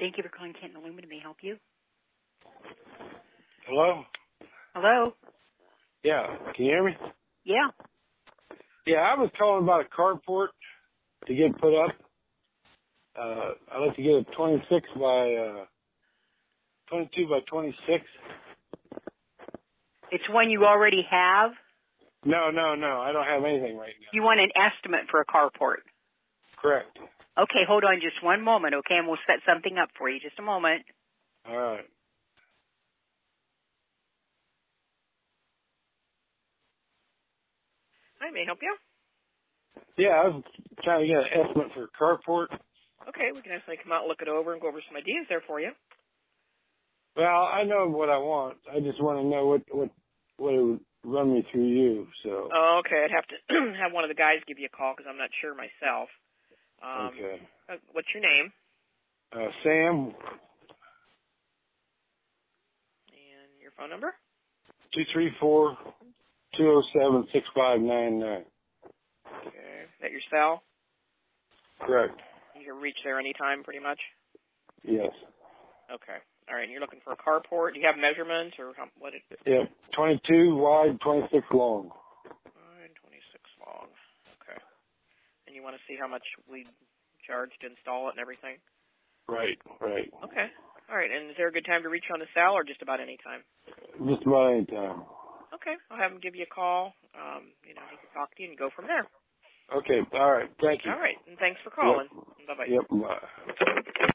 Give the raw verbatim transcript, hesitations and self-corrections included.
Thank you for calling Canton Aluminum. May I help you? Hello? Hello? Yeah, can you hear me? Yeah. Yeah, I was calling about a carport to get put up. Uh, I'd like to get a twenty-six by, uh, twenty-two by twenty-six. It's one you already have? No, no, no, I don't have anything right now. You want an estimate for a carport? Correct. Okay, hold on just one moment, okay, and we'll set something up for you. Just a moment. All right. Hi, may I help you? Yeah, I was trying to get an estimate for a carport. Okay, we can actually come out and look it over and go over some ideas there for you. Well, I know what I want. I just want to know what, what, what it would run me through you, so. Oh, okay, I'd have to have one of the guys give you a call because I'm not sure myself. Um, Okay. uh, what's your name? Uh, Sam, And your phone number? two three four, two oh seven, six five nine nine. Okay. Is that your cell? Correct. You can reach there anytime, pretty much? Yes. Okay. All right, and you're looking for a carport. Do you have measurements or how, what? It, Yep. twenty-two wide, twenty-six long. Nine twenty-six long. Okay. And you want to see how much we charge to install it and everything? Right, right. Okay. All right, and is there a good time to reach on the cell or just about any time? Just about any time. Okay, I'll have him give you a call. Um, you know, he can talk to you and go from there. Okay, all right. Thank you. All right, and thanks for calling. Yep. Bye-bye. Yep. Bye.